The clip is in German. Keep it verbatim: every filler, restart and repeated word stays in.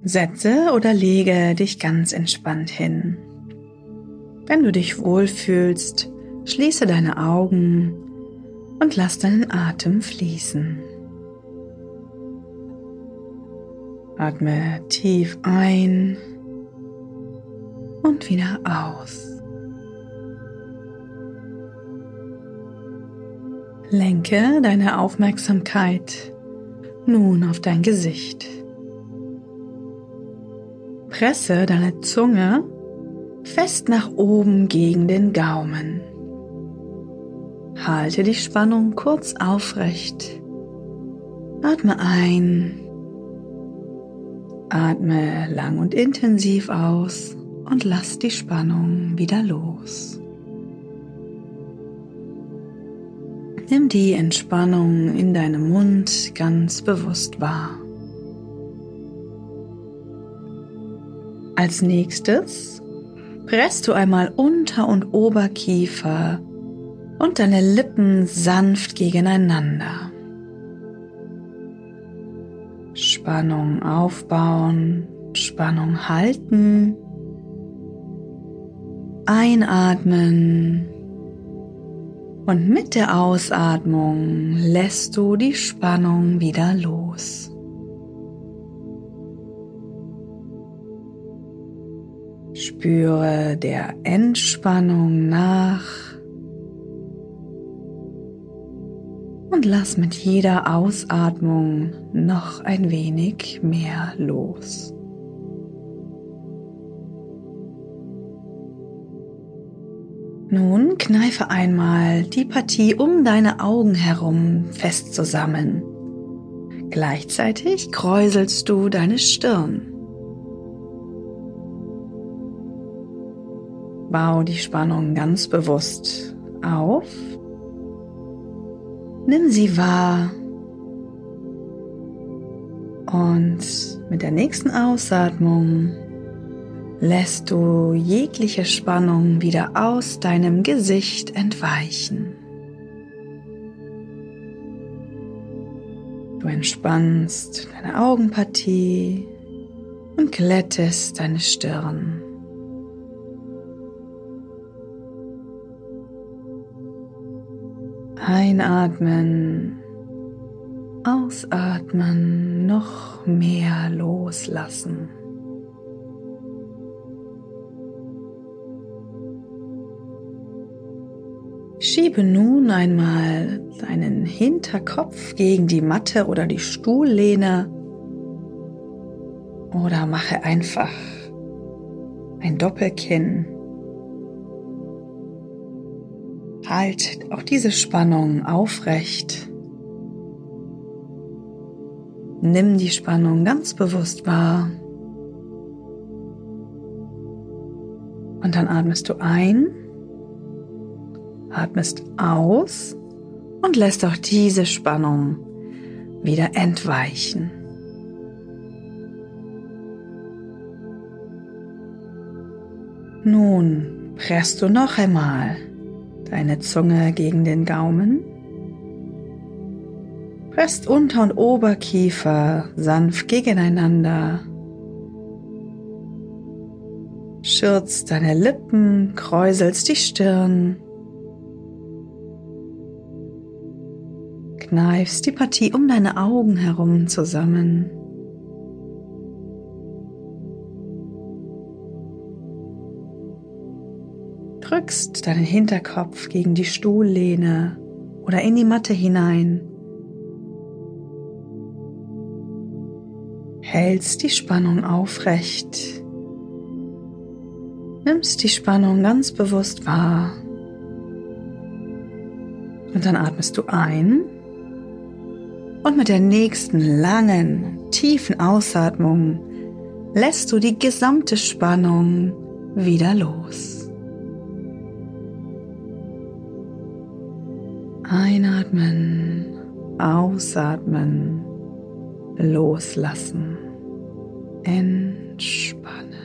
Setze oder lege dich ganz entspannt hin. Wenn du dich wohlfühlst, schließe deine Augen und lass deinen Atem fließen. Atme tief ein und wieder aus. Lenke deine Aufmerksamkeit nun auf dein Gesicht. Presse deine Zunge fest nach oben gegen den Gaumen. Halte die Spannung kurz aufrecht. Atme ein. Atme lang und intensiv aus und lass die Spannung wieder los. Nimm die Entspannung in deinem Mund ganz bewusst wahr. Als nächstes presst du einmal Unter- und Oberkiefer und deine Lippen sanft gegeneinander. Spannung aufbauen, Spannung halten. Einatmen. Und mit der Ausatmung lässt du die Spannung wieder los. Spüre der Entspannung nach und lass mit jeder Ausatmung noch ein wenig mehr los. Nun kneife einmal die Partie um deine Augen herum fest zusammen. Gleichzeitig kräuselst du deine Stirn. Bau die Spannung ganz bewusst auf. Nimm sie wahr. Und mit der nächsten Ausatmung lässt du jegliche Spannung wieder aus deinem Gesicht entweichen. Du entspannst deine Augenpartie und glättest deine Stirn. Einatmen, ausatmen, noch mehr loslassen. Schiebe nun einmal deinen Hinterkopf gegen die Matte oder die Stuhllehne oder mache einfach ein Doppelkinn. Halt auch diese Spannung aufrecht. Nimm die Spannung ganz bewusst wahr. Und dann atmest du ein. Atmest aus und lässt auch diese Spannung wieder entweichen. Nun presst du noch einmal deine Zunge gegen den Gaumen. Presst Unter- und Oberkiefer sanft gegeneinander. Schürzt deine Lippen, kräuselst die Stirn. Kneifst die Partie um deine Augen herum zusammen. Drückst deinen Hinterkopf gegen die Stuhllehne oder in die Matte hinein. Hältst die Spannung aufrecht. Nimmst die Spannung ganz bewusst wahr. Und dann atmest du ein. Und mit der nächsten langen, tiefen Ausatmung lässt du die gesamte Spannung wieder los. Einatmen, ausatmen, loslassen, entspannen.